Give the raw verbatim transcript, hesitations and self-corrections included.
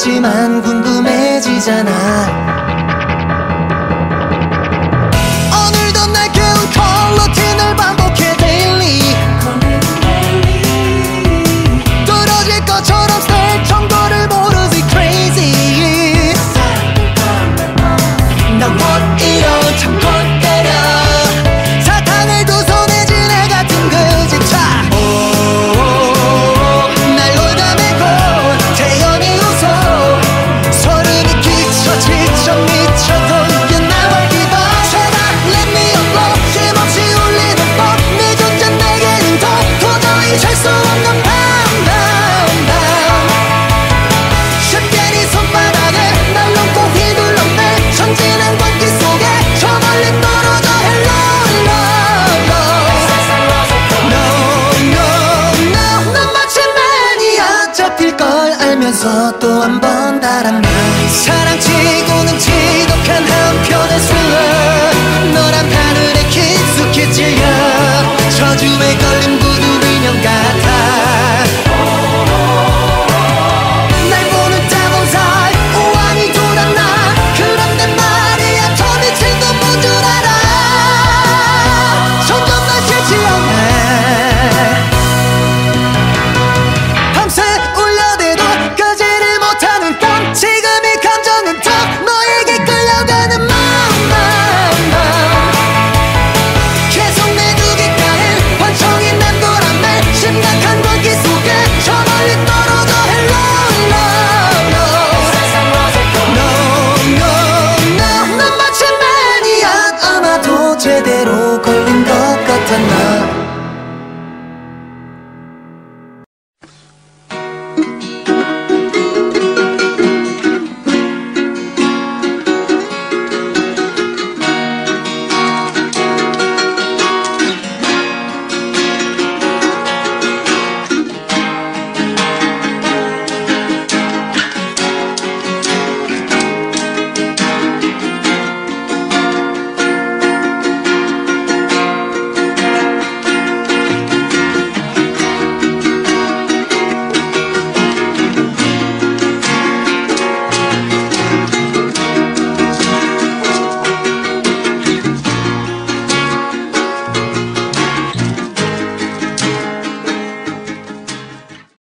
없지만 궁금해지잖아. 오늘도 날 깨운 컬러틴을 반복해 daily. 떨어질 것처럼 살 정도를 모르지 crazy. 난 what 이런 참고 때려 사탕을 두 손에 지네 같은 그 집차. 날 놀다 매고 태연히 웃어 소름이 끼쳐 지쳐 미쳐 돌게 나와 기도. 제발 let me up 힘없이 울리는 법 내 존재 내게는 더 도저히 잘 수 없는 밤 밤 밤 쉽게 네 손바닥에 날 넘고 휘둘렀네. 천진한 광기 속에 저 멀리 떨어져 hello hello no no no. 넌 마치 매니아 잡힐 걸 알면서 또 한 번 달았나. 사랑치고는 지독한 한편의 스릴러. 너란 하늘에 깊숙이 찔려